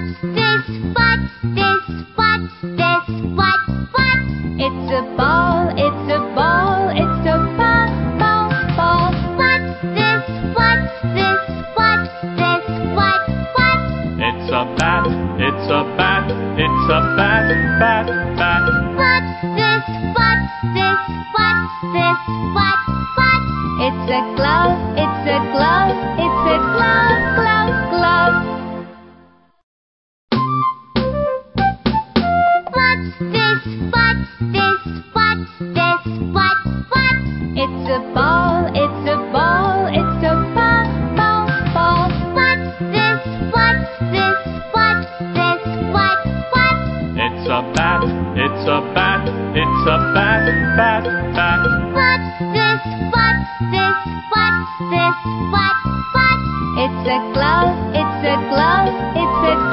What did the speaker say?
this? What's this? What's this? What? It's a ball, it's a ball, it's a ball, ball, ball. What's this? What's this? What's this? What? It's a bat, it's a bat, it's a bat, bat, bat. What's this? What's this? What's this? What? It's a glove, it's a glove, it's a glove, glove, glove. What's this? What's this? What's this? What? It's a ball, it's a ball, it's a ball, ball, ball. What's this? What's this? What's this? What? It's a bat, it's a bat, it's a bat, bat, bat. What's this? What's this? What's this? What? It's a glove, it's a glove, it's a